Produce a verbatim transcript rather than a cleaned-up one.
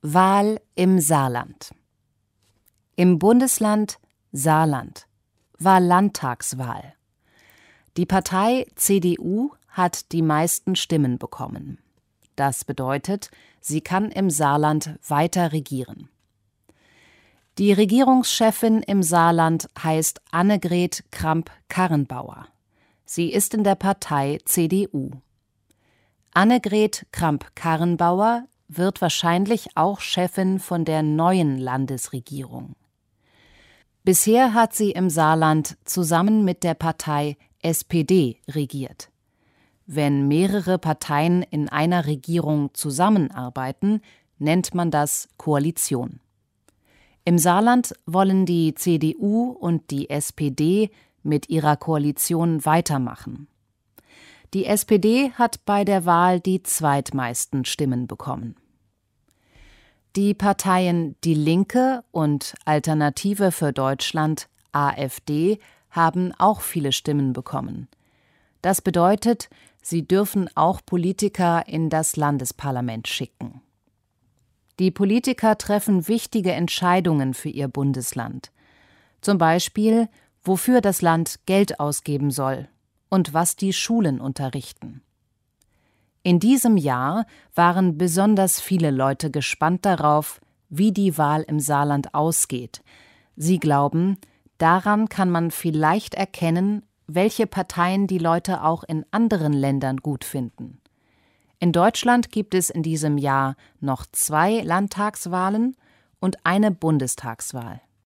Wahl im Saarland. Im Bundesland Saarland war Landtagswahl. Die Partei C D U hat die meisten Stimmen bekommen. Das bedeutet, sie kann im Saarland weiter regieren. Die Regierungschefin im Saarland heißt Annegret Kramp-Karrenbauer. Sie ist in der Partei C D U. Annegret Kramp-Karrenbauer wird wahrscheinlich auch Chefin von der neuen Landesregierung. Bisher hat sie im Saarland zusammen mit der Partei S P D regiert. Wenn mehrere Parteien in einer Regierung zusammenarbeiten, nennt man das Koalition. Im Saarland wollen die C D U und die S P D mit ihrer Koalition weitermachen. Die S P D hat bei der Wahl die zweitmeisten Stimmen bekommen. Die Parteien Die Linke und Alternative für Deutschland A f D haben auch viele Stimmen bekommen. Das bedeutet, sie dürfen auch Politiker in das Landesparlament schicken. Die Politiker treffen wichtige Entscheidungen für ihr Bundesland. Zum Beispiel, wofür das Land Geld ausgeben soll und was die Schulen unterrichten. In diesem Jahr waren besonders viele Leute gespannt darauf, wie die Wahl im Saarland ausgeht. Sie glauben, daran kann man vielleicht erkennen, welche Parteien die Leute auch in anderen Ländern gut finden. In Deutschland gibt es in diesem Jahr noch zwei Landtagswahlen und eine Bundestagswahl.